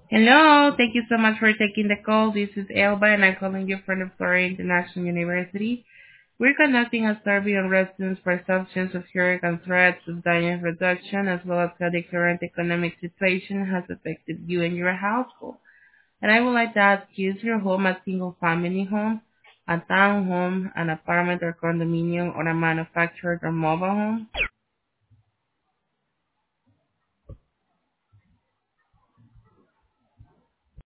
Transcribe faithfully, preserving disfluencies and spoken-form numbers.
Hello, thank you so much for taking the call. This is Elba and I'm calling you from the Florida International University. We're conducting a survey on residents' perceptions of hurricane threats of damage reduction as well as how the current economic situation has affected you and your household. And I would like to ask you, is your home a single family home, a townhome, an apartment or condominium, or a manufactured or mobile home?